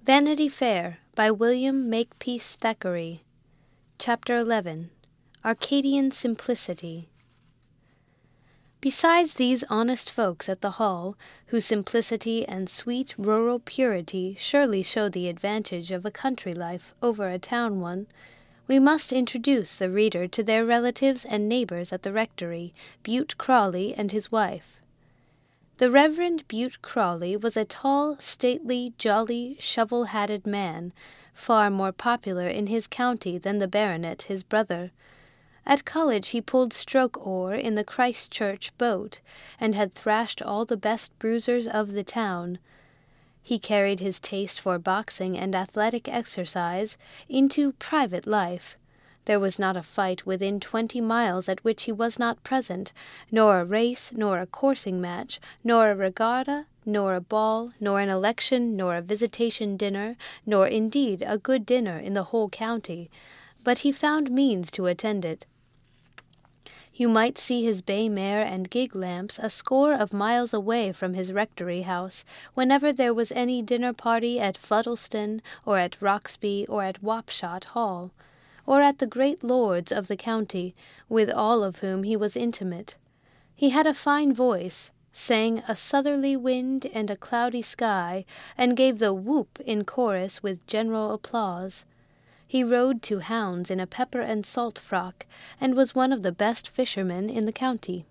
Vanity Fair by William Makepeace Thackeray. Chapter 11. Arcadian Simplicity. Besides these honest folks at the Hall, whose simplicity and sweet rural purity surely show the advantage of a country life over a town one, we must introduce the reader to their relatives and neighbors at the rectory, Bute Crawley and his wife. The Reverend Bute Crawley was a tall, stately, jolly, shovel-hatted man, far more popular in his county than the baronet his brother. At college he pulled stroke-oar in the Christ Church boat, and had thrashed all the best bruisers of the town. He carried his taste for boxing and athletic exercise into private life. There was not a fight within 20 miles at which he was not present, nor a race, nor a coursing match, nor a regatta, nor a ball, nor an election, nor a visitation dinner, nor indeed a good dinner in the whole county, but he found means to attend it. You might see his bay mare and gig lamps a score of miles away from his rectory house, whenever there was any dinner party at Fuddleston, or at Roxby, or at Wapshot Hall, or at the great lords of the county, with all of whom he was intimate. He had a fine voice, sang A Southerly Wind and a Cloudy Sky, and gave the whoop in chorus with general applause. He rode to hounds in a pepper and salt frock, and was one of the best fishermen in the county.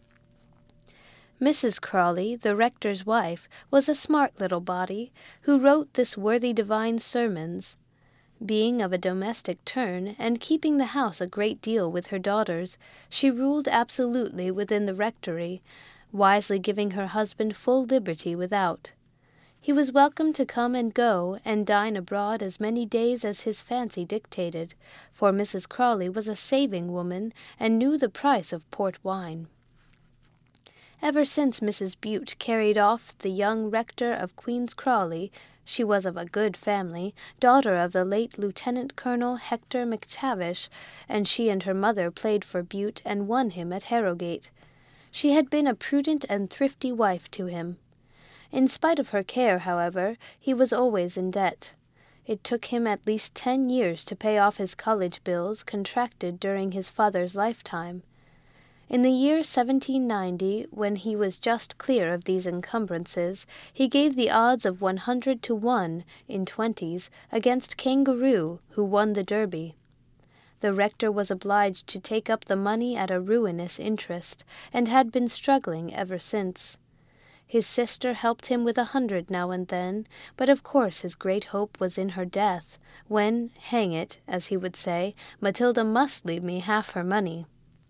Mrs. Crawley, the rector's wife, was a smart little body, who wrote this worthy divine's sermons. Being of a domestic turn, and keeping the house a great deal with her daughters, she ruled absolutely within the rectory, wisely giving her husband full liberty without. He was welcome to come and go, and dine abroad as many days as his fancy dictated, for Mrs. Crawley was a saving woman, and knew the price of port wine. Ever since Mrs. Bute carried off the young rector of Queen's Crawley, she was of a good family, daughter of the late Lieutenant-Colonel Hector McTavish, and she and her mother played for Bute and won him at Harrogate. She had been a prudent and thrifty wife to him. In spite of her care, however, he was always in debt. It took him at least 10 years to pay off his college bills contracted during his father's lifetime. In the year 1790, when he was just clear of these encumbrances, he gave the odds of 100 to 1 in 20s against Kangaroo, who won the Derby. The rector was obliged to take up the money at a ruinous interest, and had been struggling ever since. His sister helped him with 100 now and then, but of course his great hope was in her death, when, hang it, as he would say, Matilda must leave me half her money.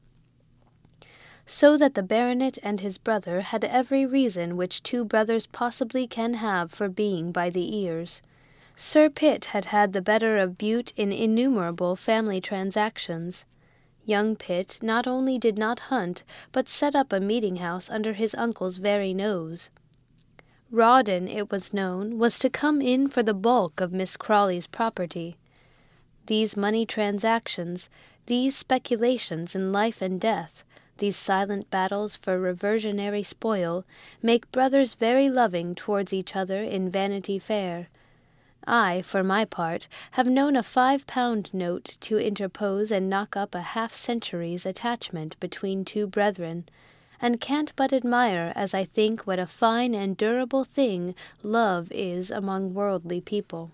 So that the baronet and his brother had every reason which 2 brothers possibly can have for being by the ears. Sir Pitt had had the better of Bute in innumerable family transactions. Young Pitt not only did not hunt, but set up a meeting-house under his uncle's very nose. Rawdon, it was known, was to come in for the bulk of Miss Crawley's property. These money transactions, these speculations in life and death, these silent battles for reversionary spoil, make brothers very loving towards each other in Vanity Fair. I, for my part, have known a 5-pound note to interpose and knock up a half-century's attachment between 2 brethren, and can't but admire as I think what a fine and durable thing love is among worldly people.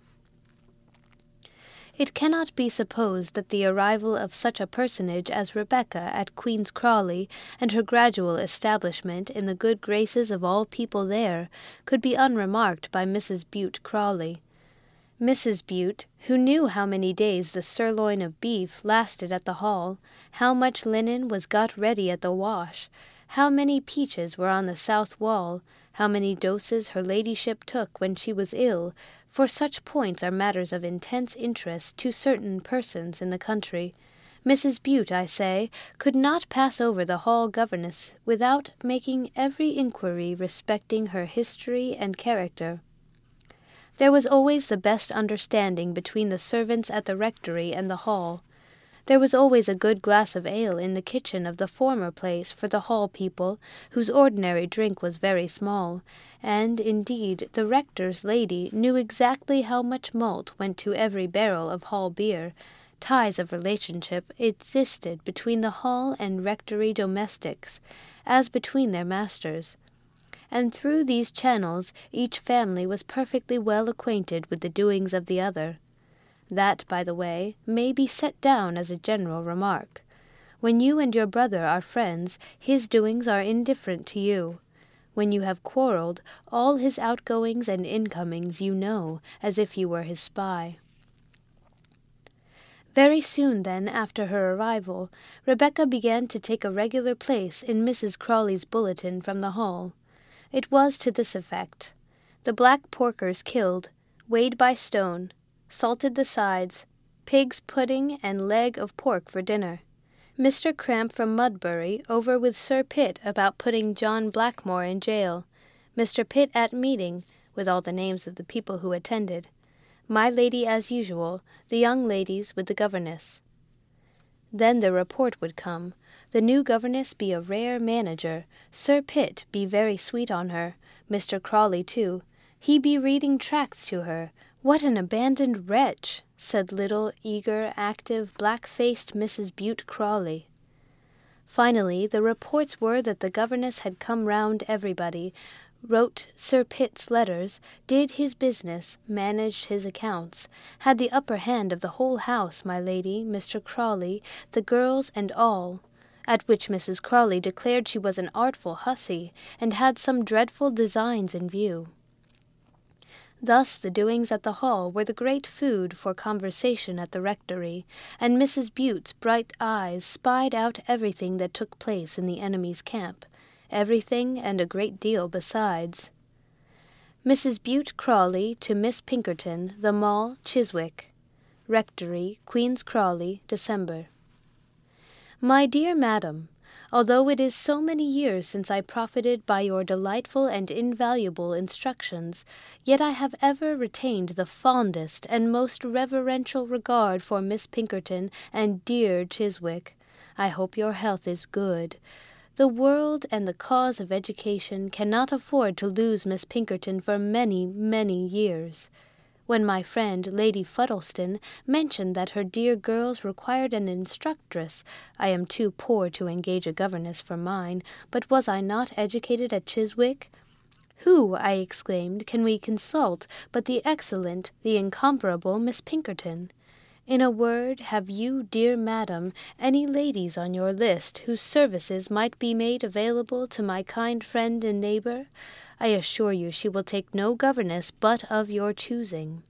It cannot be supposed that the arrival of such a personage as Rebecca at Queen's Crawley, and her gradual establishment in the good graces of all people there, could be unremarked by Mrs. Bute Crawley. Mrs. Bute, who knew how many days the sirloin of beef lasted at the Hall, how much linen was got ready at the wash, how many peaches were on the south wall, how many doses her ladyship took when she was ill, for such points are matters of intense interest to certain persons in the country, Mrs. Bute, I say, could not pass over the hall governess without making every inquiry respecting her history and character. There was always the best understanding between the servants at the rectory and the hall. There was always a good glass of ale in the kitchen of the former place for the Hall people, whose ordinary drink was very small, and, indeed, the rector's lady knew exactly how much malt went to every barrel of Hall beer. Ties of relationship existed between the Hall and rectory domestics, as between their masters, and through these channels each family was perfectly well acquainted with the doings of the other. That, by the way, may be set down as a general remark. When you and your brother are friends, his doings are indifferent to you. When you have quarrelled, all his outgoings and incomings you know, as if you were his spy. Very soon, then, after her arrival, Rebecca began to take a regular place in Mrs. Crawley's bulletin from the Hall. It was to this effect: the black porkers killed, weighed by stone, salted the sides, pig's pudding and leg of pork for dinner. Mr. Cramp from Mudbury over with Sir Pitt about putting John Blackmore in jail. Mr. Pitt at meeting, with all the names of the people who attended. My lady as usual, the young ladies with the governess. Then the report would come. The new governess be a rare manager. Sir Pitt be very sweet on her. Mr. Crawley too. He be reading tracts to her. What an abandoned wretch, said little, eager, active, black-faced Mrs. Bute Crawley. Finally, the reports were that the governess had come round everybody, wrote Sir Pitt's letters, did his business, managed his accounts, had the upper hand of the whole house, my lady, Mr. Crawley, the girls and all, at which Mrs. Crawley declared she was an artful hussy, and had some dreadful designs in view. Thus the doings at the Hall were the great food for conversation at the rectory, and Mrs. Bute's bright eyes spied out everything that took place in the enemy's camp, everything and a great deal besides. Mrs. Bute Crawley to Miss Pinkerton, The Mall, Chiswick. Rectory, Queen's Crawley, December. My dear Madam, although it is so many years since I profited by your delightful and invaluable instructions, yet I have ever retained the fondest and most reverential regard for Miss Pinkerton and dear Chiswick. I hope your health is good. The world and the cause of education cannot afford to lose Miss Pinkerton for many, many years. When my friend Lady Fuddleston mentioned that her dear girls required an instructress, I am too poor to engage a governess for mine, but was I not educated at Chiswick? Who, I exclaimed, can we consult but the excellent, the incomparable Miss Pinkerton? In a word, have you, dear madam, any ladies on your list whose services might be made available to my kind friend and neighbour? I assure you she will take no governess but of your choosing.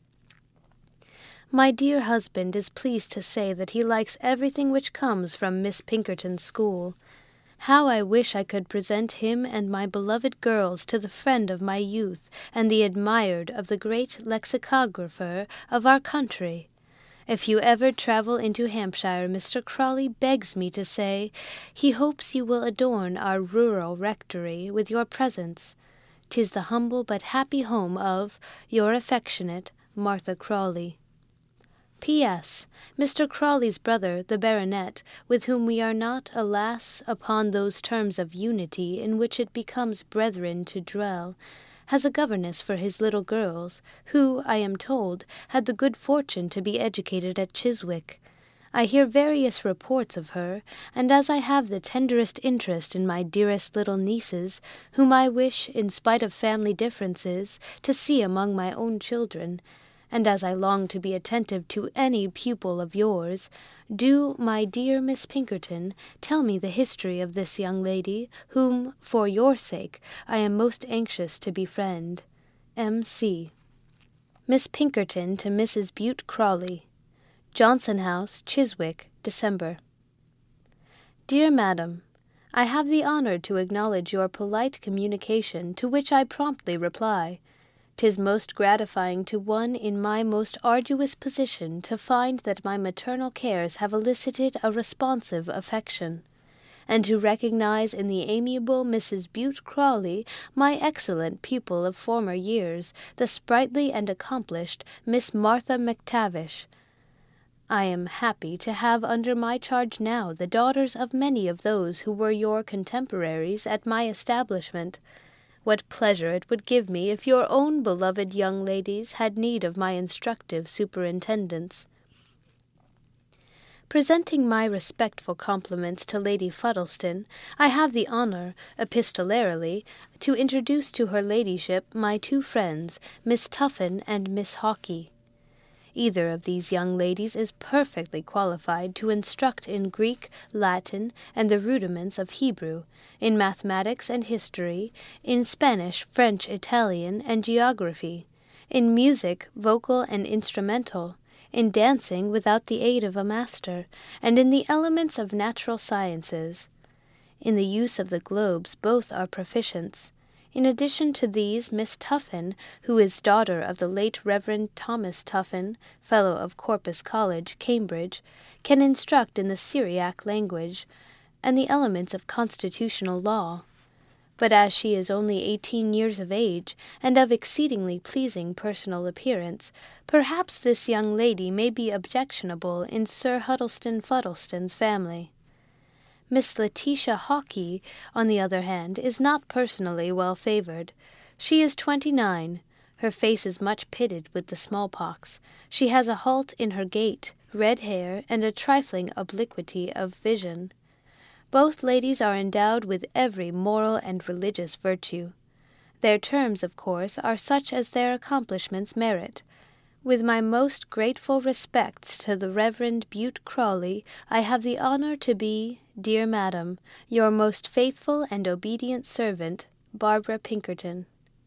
My dear husband is pleased to say that he likes everything which comes from Miss Pinkerton's school. How I wish I could present him and my beloved girls to the friend of my youth and the admired of the great lexicographer of our country! If you ever travel into Hampshire, Mr. Crawley begs me to say he hopes you will adorn our rural rectory with your presence. 'Tis the humble but happy home of your affectionate Martha Crawley. P.S. Mr. Crawley's brother, the baronet, with whom we are not, alas, upon those terms of unity in which it becomes brethren to dwell, has a governess for his little girls, who, I am told, had the good fortune to be educated at Chiswick. I hear various reports of her, and as I have the tenderest interest in my dearest little nieces, whom I wish, in spite of family differences, to see among my own children, and as I long to be attentive to any pupil of yours, do, my dear Miss Pinkerton, tell me the history of this young lady, whom, for your sake, I am most anxious to befriend. M.C. Miss Pinkerton to Mrs. Bute Crawley. Johnson House, Chiswick, December. Dear Madam, I have the honour to acknowledge your polite communication, to which I promptly reply. 'Tis most gratifying to one in my most arduous position to find that my maternal cares have elicited a responsive affection, and to recognize in the amiable Mrs. Bute Crawley my excellent pupil of former years, the sprightly and accomplished Miss Martha McTavish. I am happy to have under my charge now the daughters of many of those who were your contemporaries at my establishment. What pleasure it would give me if your own beloved young ladies had need of my instructive superintendence. Presenting my respectful compliments to Lady Fuddleston, I have the honour, epistolarily, to introduce to her ladyship my two friends, Miss Tuffin and Miss Hawky. Either of these young ladies is perfectly qualified to instruct in Greek, Latin, and the rudiments of Hebrew, in mathematics and history, in Spanish, French, Italian, and geography, in music, vocal and instrumental, in dancing without the aid of a master, and in the elements of natural sciences. In the use of the globes both are proficients. In addition to these, Miss Tuffin, who is daughter of the late Reverend Thomas Tuffin, Fellow of Corpus College, Cambridge, can instruct in the Syriac language, and the elements of constitutional law. But as she is only 18 years of age, and of exceedingly pleasing personal appearance, perhaps this young lady may be objectionable in Sir Huddleston Fuddleston's family. Miss Letitia Hawky, on the other hand, is not personally well favoured. She is 29. Her face is much pitted with the smallpox. She has a halt in her gait, red hair, and a trifling obliquity of vision. Both ladies are endowed with every moral and religious virtue. Their terms, of course, are such as their accomplishments merit. With my most grateful respects to the Reverend Bute Crawley, I have the honour to be, dear Madam, your most faithful and obedient servant, Barbara Pinkerton.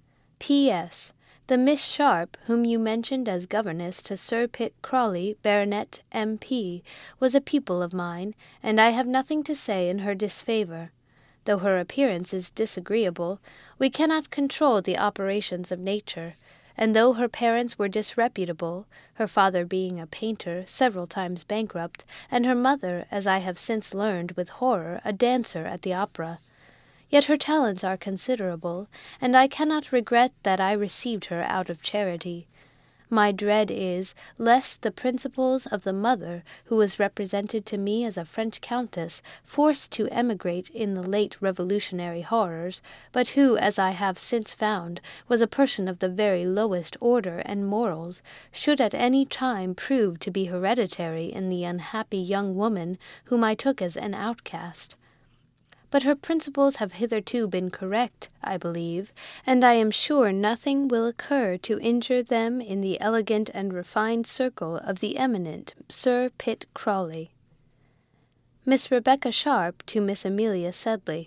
P.S. The Miss Sharp, whom you mentioned as governess to Sir Pitt Crawley, Baronet, M.P., was a pupil of mine, and I have nothing to say in her disfavour. Though her appearance is disagreeable, we cannot control the operations of nature, and though her parents were disreputable, her father being a painter, several times bankrupt, and her mother, as I have since learned with horror, a dancer at the opera, yet her talents are considerable, and I cannot regret that I received her out of charity. My dread is, lest the principles of the mother, who was represented to me as a French countess, forced to emigrate in the late revolutionary horrors, but who, as I have since found, was a person of the very lowest order and morals, should at any time prove to be hereditary in the unhappy young woman whom I took as an outcast. But her principles have hitherto been correct, I believe, and I am sure nothing will occur to injure them in the elegant and refined circle of the eminent Sir Pitt Crawley. Miss Rebecca Sharp to Miss Amelia Sedley.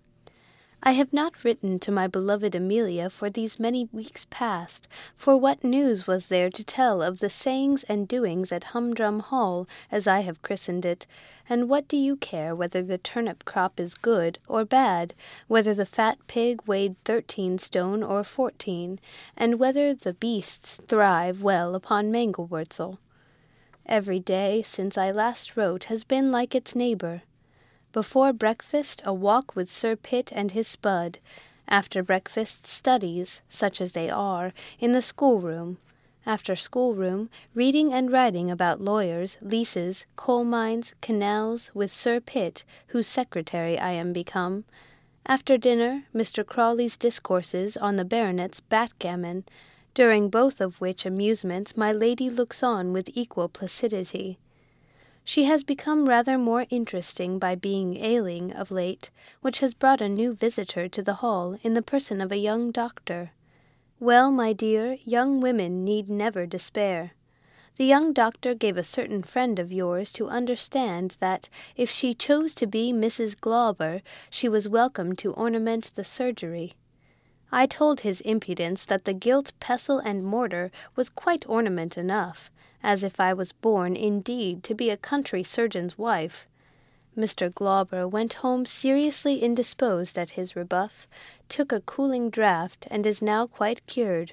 I have not written to my beloved Amelia for these many weeks past, for what news was there to tell of the sayings and doings at Humdrum Hall, as I have christened it, and what do you care whether the turnip crop is good or bad, whether the fat pig weighed 13 stone or 14, and whether the beasts thrive well upon mangel-wurzel? Every day since I last wrote has been like its neighbour. Before breakfast, a walk with Sir Pitt and his spud. After breakfast, studies, such as they are, in the schoolroom. After schoolroom, reading and writing about lawyers, leases, coal mines, canals, with Sir Pitt, whose secretary I am become. After dinner, Mr. Crawley's discourses on the baronet's backgammon, during both of which amusements my lady looks on with equal placidity. She has become rather more interesting by being ailing of late, which has brought a new visitor to the hall in the person of a young doctor. Well, my dear, young women need never despair. The young doctor gave a certain friend of yours to understand that, if she chose to be Mrs. Glauber, she was welcome to ornament the surgery. I told his impudence that the gilt pestle and mortar was quite ornament enough, as if I was born, indeed, to be a country surgeon's wife. Mr. Glauber went home seriously indisposed at his rebuff, took a cooling draught, and is now quite cured.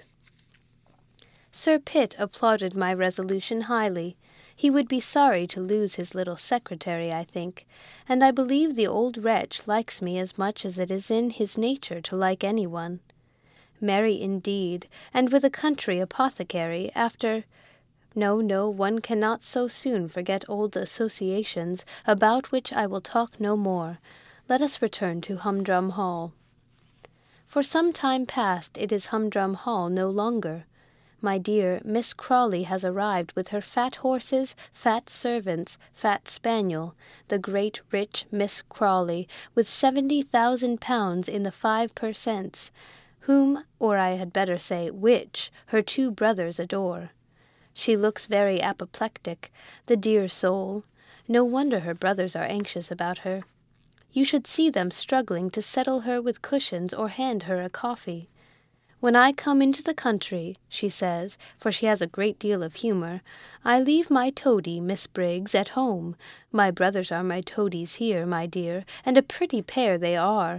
Sir Pitt applauded my resolution highly. He would be sorry to lose his little secretary, I think, and I believe the old wretch likes me as much as it is in his nature to like anyone. Merry indeed, and with a country apothecary, after No, no, one cannot so soon forget old associations, about which I will talk no more. Let us return to Humdrum Hall. For some time past it is Humdrum Hall no longer. My dear, Miss Crawley has arrived with her fat horses, fat servants, fat spaniel, the great rich Miss Crawley, with 70,000 pounds in the 5 per cents, whom, or I had better say, which, her 2 brothers adore. She looks very apoplectic, the dear soul. No wonder her brothers are anxious about her. You should see them struggling to settle her with cushions or hand her a coffee. When I come into the country, she says, for she has a great deal of humour, I leave my toady, Miss Briggs, at home. My brothers are my toadies here, my dear, and a pretty pair they are.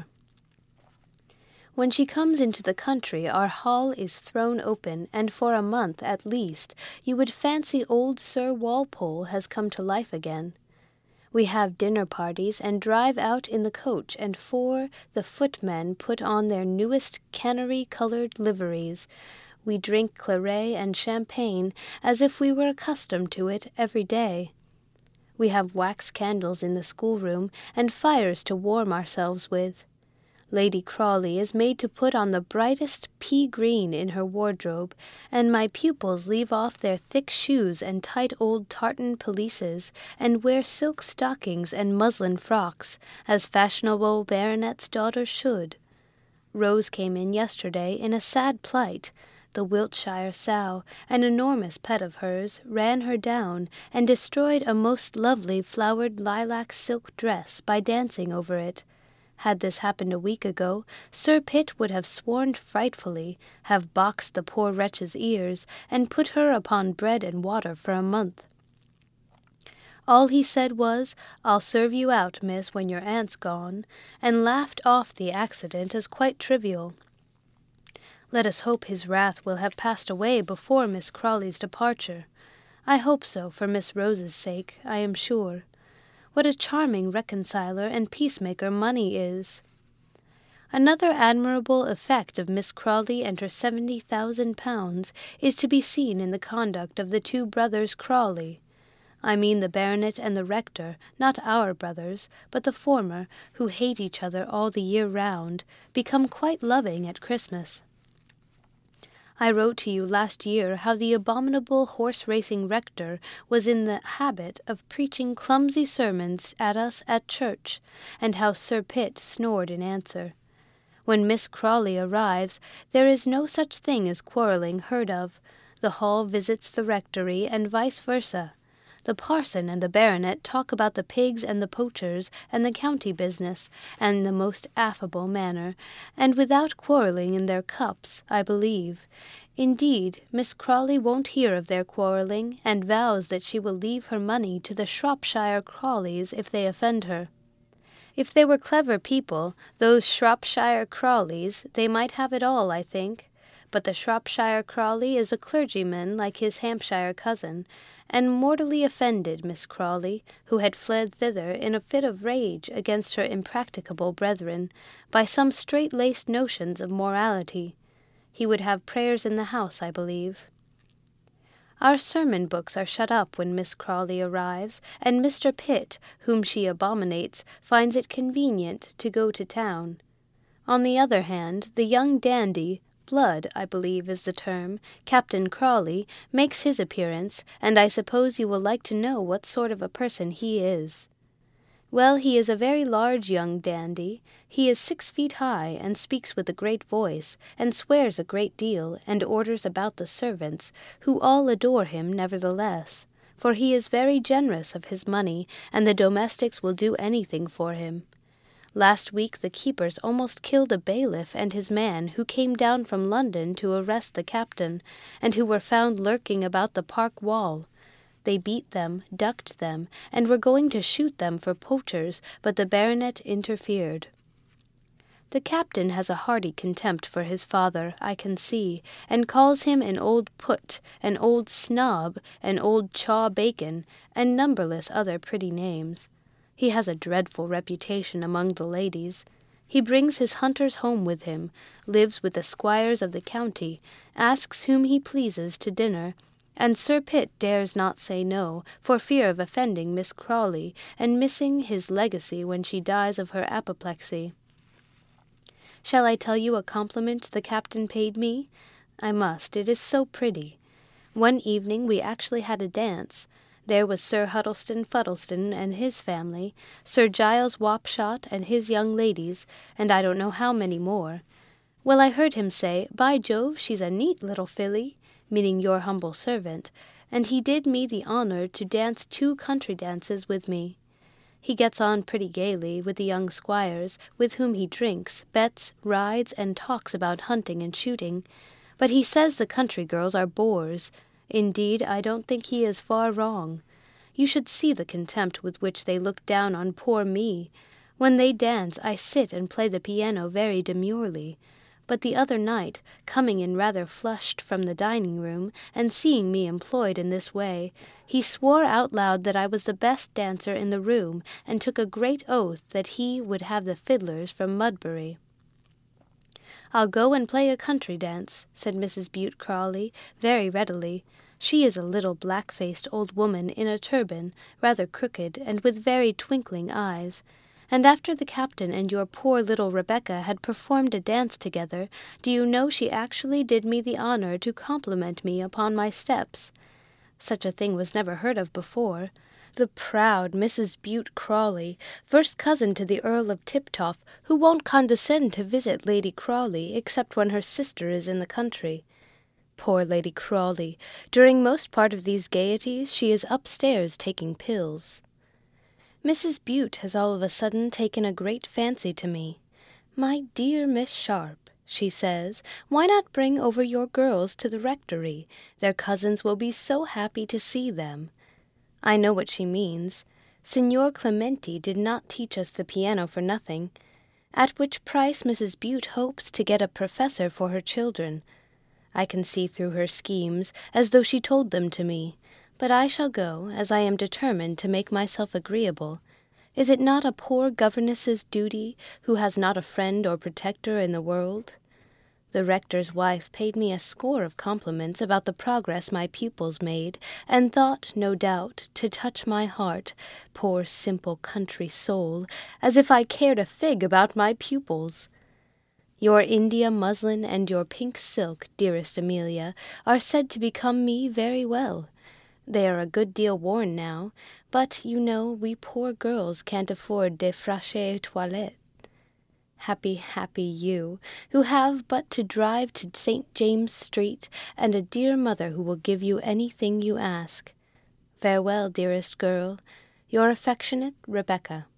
When she comes into the country, our hall is thrown open, and for a month at least you would fancy old Sir Walpole has come to life again. We have dinner parties and drive out in the coach, and the footmen put on their newest canary-coloured liveries. We drink claret and champagne as if we were accustomed to it every day. We have wax candles in the schoolroom, and fires to warm ourselves with. Lady Crawley is made to put on the brightest pea-green in her wardrobe, and my pupils leave off their thick shoes and tight old tartan pelisses, and wear silk stockings and muslin frocks, as fashionable baronets' daughters should. Rose came in yesterday in a sad plight. The Wiltshire sow, an enormous pet of hers, ran her down, and destroyed a most lovely flowered lilac silk dress by dancing over it. Had this happened a week ago, Sir Pitt would have sworn frightfully, have boxed the poor wretch's ears, and put her upon bread and water for a month. All he said was, "I'll serve you out, miss, when your aunt's gone," and laughed off the accident as quite trivial. Let us hope his wrath will have passed away before Miss Crawley's departure. I hope so, for Miss Rose's sake, I am sure. What a charming reconciler and peacemaker money is! Another admirable effect of Miss Crawley and her 70,000 pounds is to be seen in the conduct of the 2 brothers Crawley. I mean the baronet and the rector, not our brothers, but the former, who hate each other all the year round, become quite loving at Christmas. I wrote to you last year how the abominable horse-racing rector was in the habit of preaching clumsy sermons at us at church, and how Sir Pitt snored in answer. When Miss Crawley arrives, there is no such thing as quarrelling heard of. The hall visits the rectory, and vice versa. The parson and the baronet talk about the pigs and the poachers and the county business, in the most affable manner, and without quarrelling in their cups, I believe. Indeed, Miss Crawley won't hear of their quarrelling, and vows that she will leave her money to the Shropshire Crawleys if they offend her. If they were clever people, those Shropshire Crawleys, they might have it all, I think. But the Shropshire Crawley is a clergyman like his Hampshire cousin, and mortally offended Miss Crawley, who had fled thither in a fit of rage against her impracticable brethren, by some straight-laced notions of morality. He would have prayers in the house, I believe. Our sermon books are shut up when Miss Crawley arrives, and Mr. Pitt, whom she abominates, finds it convenient to go to town. On the other hand, the young dandy, Blood, I believe is the term, Captain Crawley, makes his appearance, and I suppose you will like to know what sort of a person he is. Well, he is a very large young dandy. He is 6 feet high, and speaks with a great voice, and swears a great deal, and orders about the servants, who all adore him nevertheless, for he is very generous of his money, and the domestics will do anything for him. Last week the keepers almost killed a bailiff and his man, who came down from London to arrest the captain, and who were found lurking about the park wall. They beat them, ducked them, and were going to shoot them for poachers, but the baronet interfered. The captain has a hearty contempt for his father, I can see, and calls him an old put, an old snob, an old chaw-bacon, and numberless other pretty names. He has a dreadful reputation among the ladies. He brings his hunters home with him, lives with the squires of the county, asks whom he pleases to dinner, and Sir Pitt dares not say no, for fear of offending Miss Crawley, and missing his legacy when she dies of her apoplexy. Shall I tell you a compliment the captain paid me? I must, it is so pretty. One evening we actually had a dance. There was Sir Huddleston Fuddleston and his family, Sir Giles Wapshot and his young ladies, and I don't know how many more. Well, I heard him say, "By Jove, she's a neat little filly," meaning your humble servant, and he did me the honour to dance 2 country dances with me. He gets on pretty gaily with the young squires, with whom he drinks, bets, rides, and talks about hunting and shooting, but he says the country girls are bores. Indeed, I don't think he is far wrong. You should see the contempt with which they look down on poor me. When they dance, I sit and play the piano very demurely. But the other night, coming in rather flushed from the dining-room, and seeing me employed in this way, he swore out loud that I was the best dancer in the room, and took a great oath that he would have the fiddlers from Mudbury. "I'll go and play a country dance," said Mrs. Bute Crawley, very readily. She is a little black-faced old woman in a turban, rather crooked, and with very twinkling eyes. And after the captain and your poor little Rebecca had performed a dance together, do you know she actually did me the honour to compliment me upon my steps? Such a thing was never heard of before. The proud Mrs. Bute Crawley, first cousin to the Earl of Tiptoft, who won't condescend to visit Lady Crawley except when her sister is in the country. Poor Lady Crawley! During most part of these gaieties she is upstairs taking pills. Mrs. Bute has all of a sudden taken a great fancy to me. "My dear Miss Sharp," she says, "why not bring over your girls to the rectory? Their cousins will be so happy to see them." I know what she means. Signor Clementi did not teach us the piano for nothing, at which price Mrs. Bute hopes to get a professor for her children. I can see through her schemes, as though she told them to me. But I shall go, as I am determined to make myself agreeable. Is it not a poor governess's duty, who has not a friend or protector in the world? The rector's wife paid me a score of compliments about the progress my pupils made, and thought, no doubt, to touch my heart, poor simple country soul, as if I cared a fig about my pupils. Your India muslin and your pink silk, dearest Amelia, are said to become me very well. They are a good deal worn now, but, you know, we poor girls can't afford de fraîche toilette. Happy, happy you, who have but to drive to St. James Street, and a dear mother who will give you anything you ask. Farewell, dearest girl. Your affectionate Rebecca.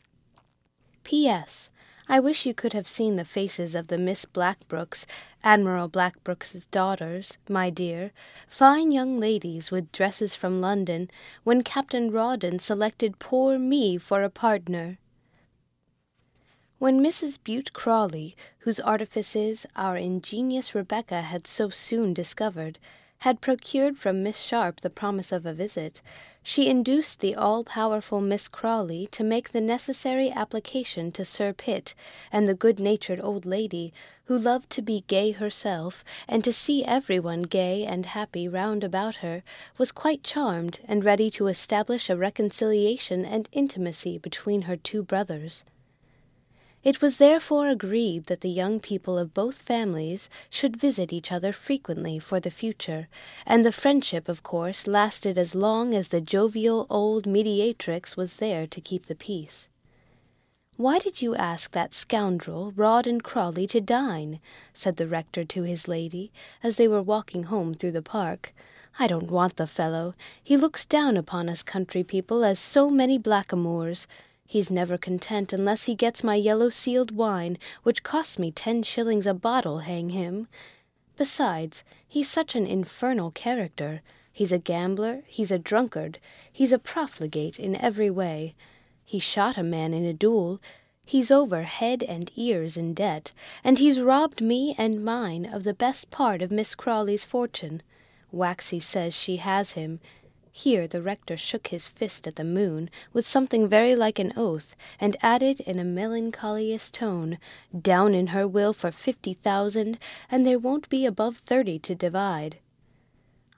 P.S. I wish you could have seen the faces of the Miss Blackbrooks, Admiral Blackbrook's daughters, my dear, fine young ladies with dresses from London, when Captain Rawdon selected poor me for a partner. When Mrs. Bute Crawley, whose artifices our ingenious Rebecca had so soon discovered, had procured from Miss Sharp the promise of a visit, she induced the all-powerful Miss Crawley to make the necessary application to Sir Pitt, and the good-natured old lady, who loved to be gay herself, and to see everyone gay and happy round about her, was quite charmed, and ready to establish a reconciliation and intimacy between her 2 brothers. It was therefore agreed that the young people of both families should visit each other frequently for the future, and the friendship, of course, lasted as long as the jovial old mediatrix was there to keep the peace. "Why did you ask that scoundrel, Rawdon Crawley, to dine?" said the rector to his lady, as they were walking home through the park. "I don't want the fellow. He looks down upon us country people as so many blackamoors. He's never content unless he gets my yellow-sealed wine, which costs me 10 shillings a bottle, hang him. Besides, he's such an infernal character. He's a gambler, he's a drunkard, he's a profligate in every way. He shot a man in a duel, he's over head and ears in debt, and he's robbed me and mine of the best part of Miss Crawley's fortune. Waxy says she has him." Here the rector shook his fist at the moon, with something very like an oath, and added in a melancholious tone, "Down in her will for 50,000, and there won't be above 30 to divide."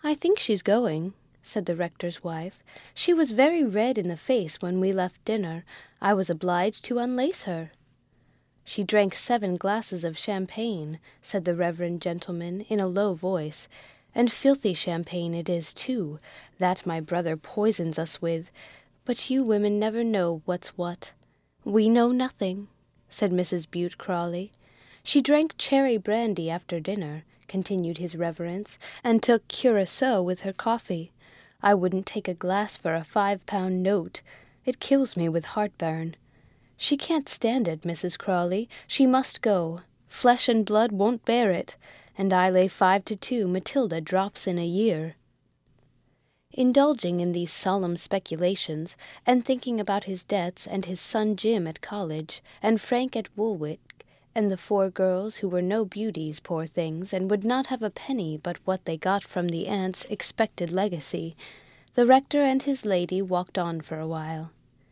"I think she's going," said the rector's wife. "She was very red in the face when we left dinner. I was obliged to unlace her." "She drank 7 glasses of champagne," said the reverend gentleman in a low voice, "and filthy champagne it is, too, that my brother poisons us with. But you women never know what's what." "We know nothing," said Mrs. Bute Crawley. "She drank cherry brandy after dinner," continued his reverence, "and took curaçoa with her coffee. I wouldn't take a glass for a 5-pound note. It kills me with heartburn. She can't stand it, Mrs. Crawley. She must go. Flesh and blood won't bear it, and I lay 5-2 Matilda drops in a year." Indulging in these solemn speculations, and thinking about his debts and his son Jim at college, and Frank at Woolwich, and the 4 girls who were no beauties, poor things, and would not have a penny but what they got from the aunt's expected legacy, the rector and his lady walked on for a while.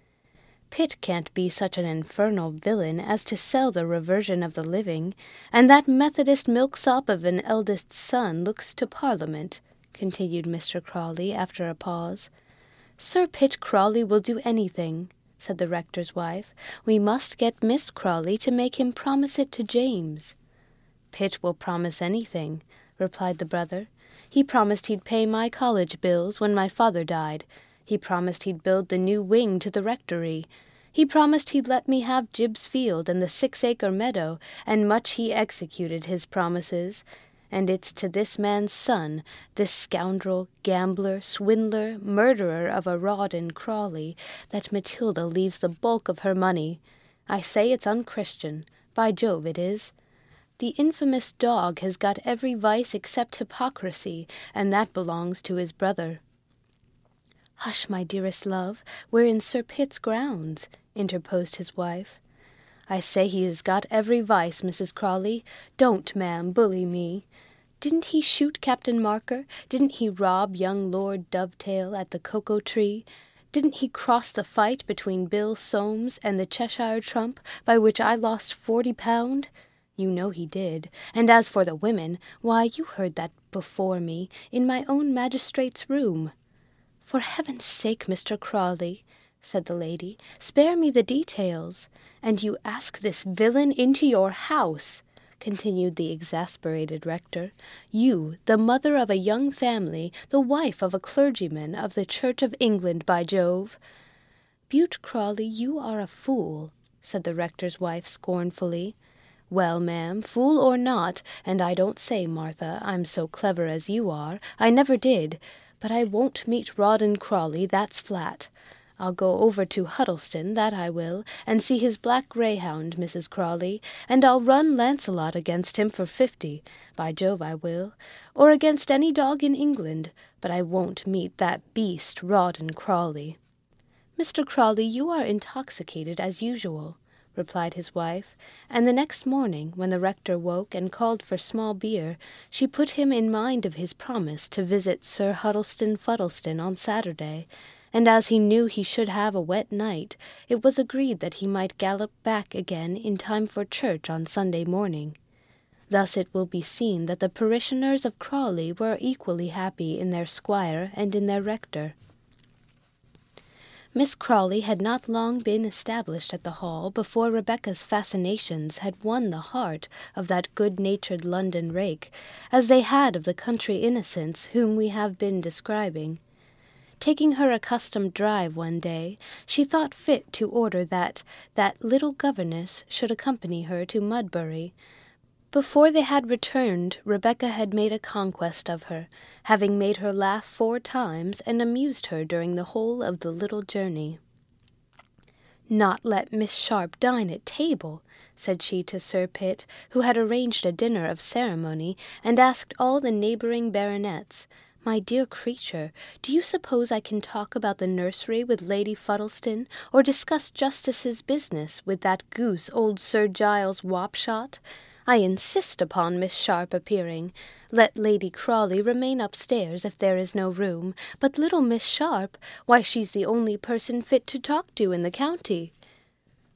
"Pitt can't be such an infernal villain as to sell the reversion of the living, and that Methodist milksop of an eldest son looks to Parliament," continued Mr. Crawley after a pause. "Sir Pitt Crawley will do anything," said the rector's wife. "We must get Miss Crawley to make him promise it to James." "Pitt will promise anything," replied the brother. "He promised he'd pay my college bills when my father died. He promised he'd build the new wing to the rectory. He promised he'd let me have Gibbs Field and the 6-acre meadow, and much he executed his promises. And it's to this man's son, this scoundrel, gambler, swindler, murderer of a Rawdon Crawley, that Matilda leaves the bulk of her money. I say it's unchristian. By Jove, it is. The infamous dog has got every vice except hypocrisy, and that belongs to his brother." "Hush, my dearest love, we're in Sir Pitt's grounds," interposed his wife. "I say he has got every vice, Mrs. Crawley. Don't, ma'am, bully me. Didn't he shoot Captain Marker? Didn't he rob young Lord Dovetail at the Cocoa Tree? Didn't he cross the fight between Bill Soames and the Cheshire Trump, by which I lost 40 pound? You know he did. And as for the women, why, you heard that before me, in my own magistrate's room." "For heaven's sake, Mr. Crawley," said the lady, "spare me the details. And you ask this villain into your house," continued the exasperated rector. "You, the mother of a young family, the wife of a clergyman of the Church of England, by Jove." "Bute Crawley, you are a fool," said the rector's wife scornfully. "Well, ma'am, fool or not, and I don't say, Martha, I'm so clever as you are. I never did. But I won't meet Rawdon Crawley, that's flat. I'll go over to Huddleston, that I will, and see his black greyhound, Mrs. Crawley, and I'll run Lancelot against him for 50, by Jove I will, or against any dog in England, but I won't meet that beast Rawdon Crawley." "Mr. Crawley, you are intoxicated as usual," replied his wife, and the next morning, when the rector woke and called for small beer, she put him in mind of his promise to visit Sir Huddleston Fuddleston on Saturday, and as he knew he should have a wet night, it was agreed that he might gallop back again in time for church on Sunday morning. Thus it will be seen that the parishioners of Crawley were equally happy in their squire and in their rector. Miss Crawley had not long been established at the Hall before Rebecca's fascinations had won the heart of that good-natured London rake, as they had of the country innocents whom we have been describing. Taking her accustomed drive one day, she thought fit to order that little governess should accompany her to Mudbury. Before they had returned, Rebecca had made a conquest of her, having made her laugh 4 times and amused her during the whole of the little journey. "Not let Miss Sharp dine at table," said she to Sir Pitt, who had arranged a dinner of ceremony, and asked all the neighbouring baronets, "My dear creature, do you suppose I can talk about the nursery with Lady Fuddleston, or discuss justice's business with that goose old Sir Giles Wapshot? I insist upon Miss Sharp appearing. Let Lady Crawley remain upstairs if there is no room, but little Miss Sharp, why, she's the only person fit to talk to in the county."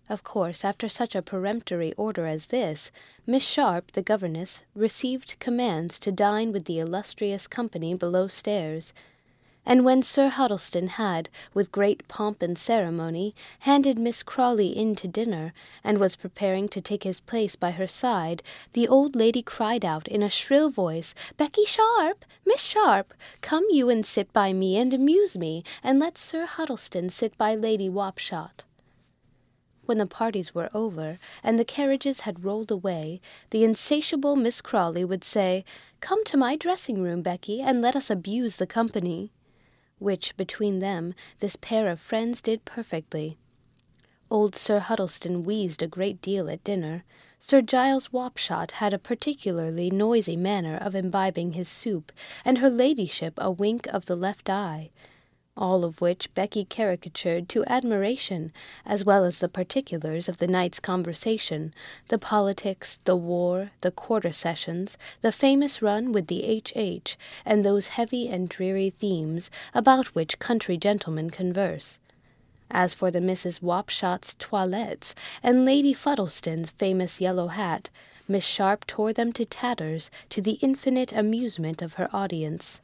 Of course, after such a peremptory order as this, Miss Sharp, the governess, received commands to dine with the illustrious company below stairs, and when Sir Huddleston had, with great pomp and ceremony, handed Miss Crawley in to dinner, and was preparing to take his place by her side, the old lady cried out in a shrill voice, "Becky Sharp! Miss Sharp! Come you and sit by me and amuse me, and let Sir Huddleston sit by Lady Wapshot." When the parties were over, and the carriages had rolled away, the insatiable Miss Crawley would say, "Come to my dressing-room, Becky, and let us abuse the company," which, between them, this pair of friends did perfectly. Old Sir Huddleston wheezed a great deal at dinner. Sir Giles Wapshot had a particularly noisy manner of imbibing his soup, and her ladyship a wink of the left eye, all of which Becky caricatured to admiration, as well as the particulars of the night's conversation, the politics, the war, the quarter sessions, the famous run with the H.H., and those heavy and dreary themes about which country gentlemen converse. As for the Misses Wapshot's toilettes, and Lady Fuddleston's famous yellow hat, Miss Sharp tore them to tatters, to the infinite amusement of her audience.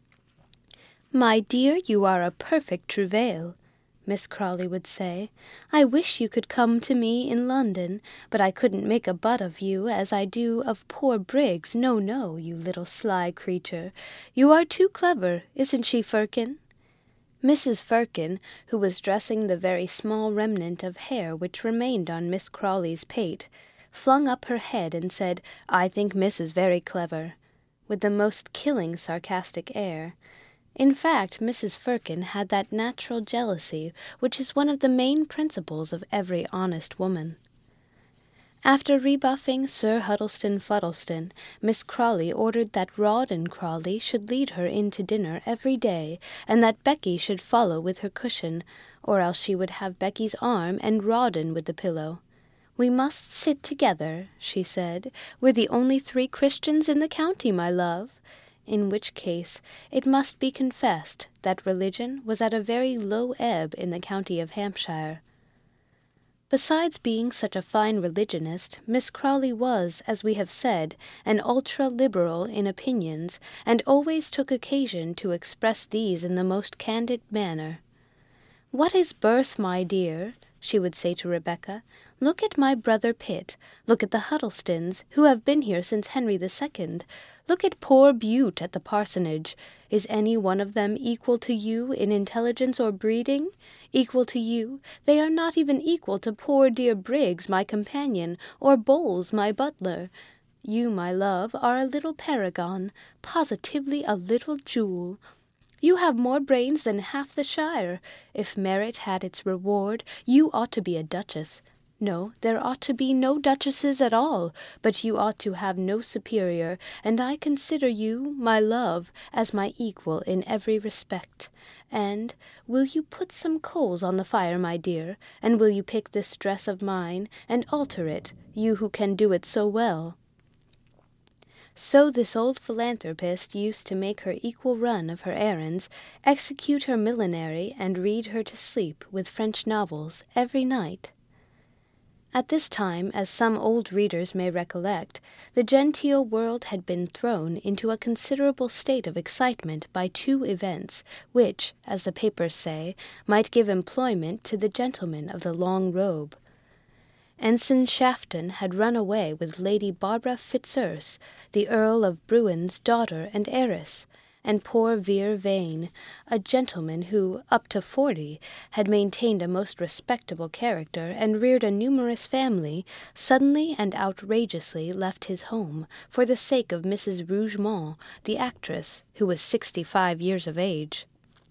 "My dear, you are a perfect trouvaille," Miss Crawley would say. "I wish you could come to me in London, but I couldn't make a butt of you as I do of poor Briggs. No, no, you little sly creature. You are too clever, isn't she, Firkin?" Mrs. Firkin, who was dressing the very small remnant of hair which remained on Miss Crawley's pate, flung up her head and said, "I think Miss is very clever," with the most killing sarcastic air. In fact, Mrs. Firkin had that natural jealousy which is one of the main principles of every honest woman. After rebuffing Sir Huddleston Fuddleston, Miss Crawley ordered that Rawdon Crawley should lead her in to dinner every day, and that Becky should follow with her cushion, or else she would have Becky's arm and Rawdon with the pillow. "We must sit together," she said. "We're the only 3 Christians in the county, my love," in which case it must be confessed that religion was at a very low ebb in the county of Hampshire. Besides being such a fine religionist, Miss Crawley was, as we have said, an ultra-liberal in opinions, and always took occasion to express these in the most candid manner. "What is birth, my dear?" she would say to Rebecca. "Look at my brother Pitt. Look at the Huddlestons, who have been here since Henry II. Look at poor Bute at the parsonage. Is any one of them equal to you in intelligence or breeding? Equal to you? They are not even equal to poor dear Briggs, my companion, or Bowles, my butler. You, my love, are a little paragon, positively a little jewel. You have more brains than half the shire. If merit had its reward, you ought to be a duchess. No, there ought to be no duchesses at all, but you ought to have no superior, and I consider you, my love, as my equal in every respect. And will you put some coals on the fire, my dear, and will you pick this dress of mine, and alter it, you who can do it so well?" So this old philanthropist used to make her equal run of her errands, execute her millinery, and read her to sleep with French novels every night. At this time, as some old readers may recollect, the genteel world had been thrown into a considerable state of excitement by 2 events, which, as the papers say, might give employment to the gentleman of the long robe. Ensign Shafton had run away with Lady Barbara Fitzurse, the Earl of Bruin's daughter and heiress, and poor Vere Vane, a gentleman who, up to 40, had maintained a most respectable character and reared a numerous family, suddenly and outrageously left his home for the sake of Mrs. Rougemont, the actress, who was 65 years of age.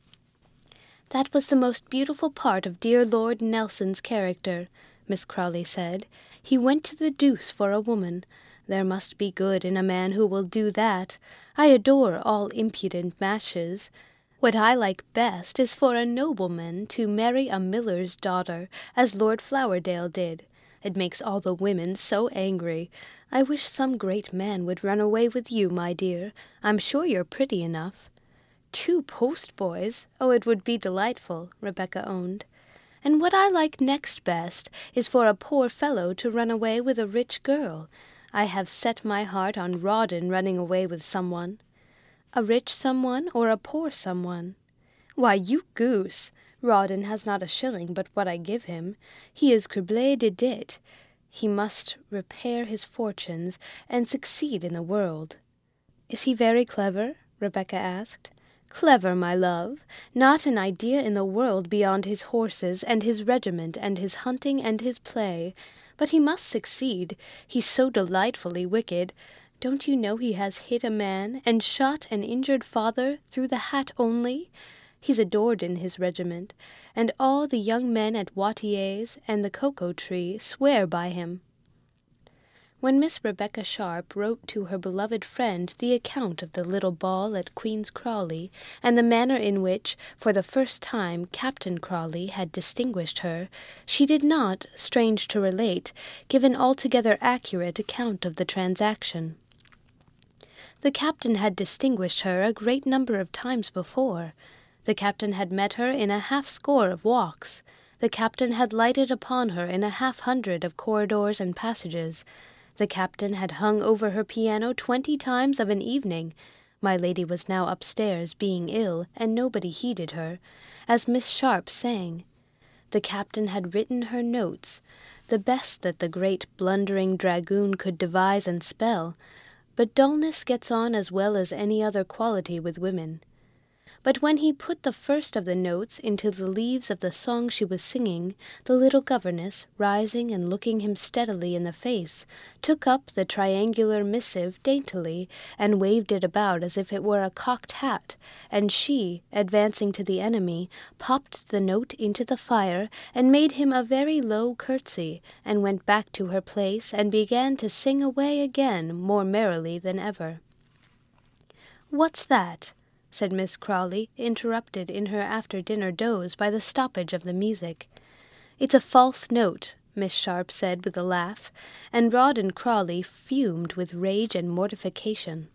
"That was the most beautiful part of dear Lord Nelson's character," Miss Crawley said. "He went to the deuce for a woman. There must be good in a man who will do that. I adore all impudent matches. What I like best is for a nobleman to marry a miller's daughter, as Lord Flowerdale did. It makes all the women so angry. I wish some great man would run away with you, my dear. I'm sure you're pretty enough." 2 post-boys! Oh, it would be delightful, Rebecca owned. And what I like next best is for a poor fellow to run away with a rich girl. I have set my heart on Rawdon running away with someone." "A rich someone or a poor someone?" "Why, you goose! Rawdon has not a shilling but what I give him. He is criblé de debt. He must repair his fortunes and succeed in the world." "Is he very clever?" Rebecca asked. "Clever, my love! Not an idea in the world beyond his horses and his regiment and his hunting and his play. But he must succeed. He's so delightfully wicked. Don't you know he has hit a man and shot an injured father through the hat only? He's adored in his regiment, and all the young men at Watier's and the Cocoa Tree swear by him." When Miss Rebecca Sharp wrote to her beloved friend the account of the little ball at Queen's Crawley, and the manner in which, for the first time, Captain Crawley had distinguished her, she did not, strange to relate, give an altogether accurate account of the transaction. The captain had distinguished her a great number of times before. The captain had met her in a half-score of walks. The captain had lighted upon her in a half-hundred of corridors and passages. The captain had hung over her piano 20 times of an evening. My lady was now upstairs, being ill, and nobody heeded her, as Miss Sharp sang. The captain had written her notes, the best that the great blundering dragoon could devise and spell, but dullness gets on as well as any other quality with women. But when he put the first of the notes into the leaves of the song she was singing, the little governess, rising and looking him steadily in the face, took up the triangular missive daintily, and waved it about as if it were a cocked hat, and she, advancing to the enemy, popped the note into the fire, and made him a very low curtsy, and went back to her place, and began to sing away again more merrily than ever. "What's that?" said Miss Crawley, interrupted in her after-dinner doze by the stoppage of the music. "It's a false note," Miss Sharp said with a laugh, and Rawdon Crawley fumed with rage and mortification.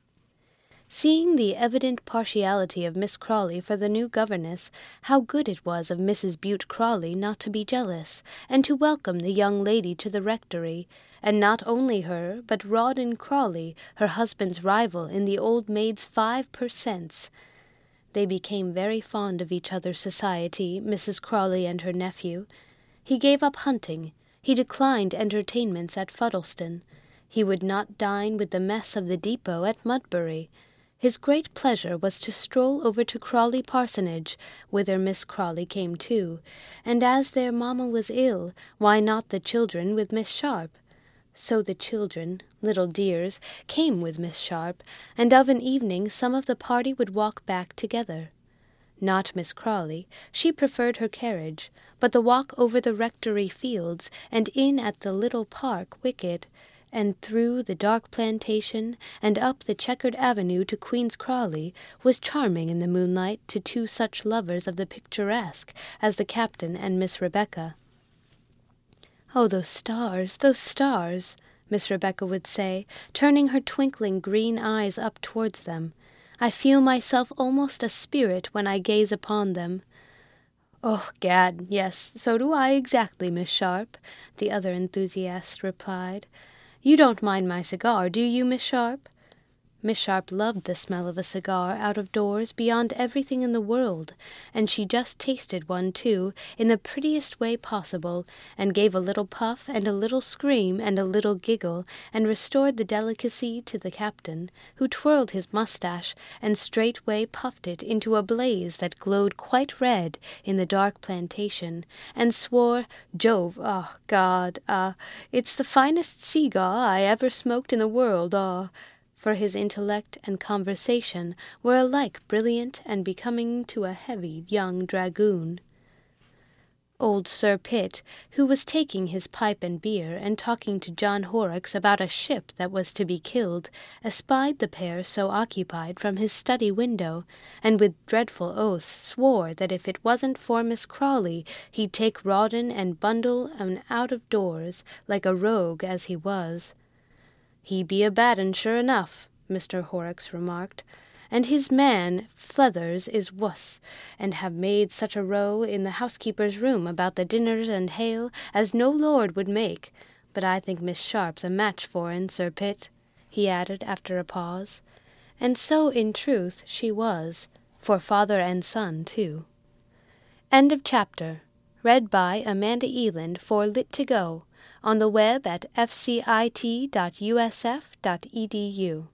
Seeing the evident partiality of Miss Crawley for the new governess, how good it was of Mrs. Bute Crawley not to be jealous, and to welcome the young lady to the rectory, and not only her, but Rawdon Crawley, her husband's rival in the old maid's 5 per cents. They became very fond of each other's society, Mrs. Crawley and her nephew. He gave up hunting. He declined entertainments at Fuddleston. He would not dine with the mess of the depot at Mudbury. His great pleasure was to stroll over to Crawley Parsonage, whither Miss Crawley came too, and as their mamma was ill, why not the children with Miss Sharp? So the children, little dears, came with Miss Sharp, and of an evening some of the party would walk back together. Not Miss Crawley, she preferred her carriage, but the walk over the rectory fields, and in at the little park wicket, and through the dark plantation, and up the checkered avenue to Queen's Crawley, was charming in the moonlight to two such lovers of the picturesque as the captain and Miss Rebecca. "Oh, those stars, Miss Rebecca would say, turning her twinkling green eyes up towards them. "I feel myself almost a spirit when I gaze upon them." "Oh, gad, yes, so do I exactly, Miss Sharp," the other enthusiast replied. "You don't mind my cigar, do you, Miss Sharp?" Miss Sharp loved the smell of a cigar out of doors beyond everything in the world, and she just tasted one, too, in the prettiest way possible, and gave a little puff and a little scream and a little giggle, and restored the delicacy to the captain, who twirled his mustache and straightway puffed it into a blaze that glowed quite red in the dark plantation, and swore, "Jove, God, it's the finest cigar I ever smoked in the world, for his intellect and conversation were alike brilliant and becoming to a heavy young dragoon. Old Sir Pitt, who was taking his pipe and beer and talking to John Horrocks about a ship that was to be killed, espied the pair so occupied from his study window, and with dreadful oaths swore that if it wasn't for Miss Crawley, he'd take Rawdon and bundle out of doors, like a rogue as he was. "He be a bad un, sure enough," Mr. Horrocks remarked, and his man Flethers is wuss, and have made such a row in the housekeeper's room about the dinners and hale as no lord would make. But I think Miss Sharp's a match for Sir Pitt," he added after a pause. And so, in truth, she was, for father and son too. End of chapter. Read by Amanda Eland for Lit2Go, on the web at fcit.usf.edu.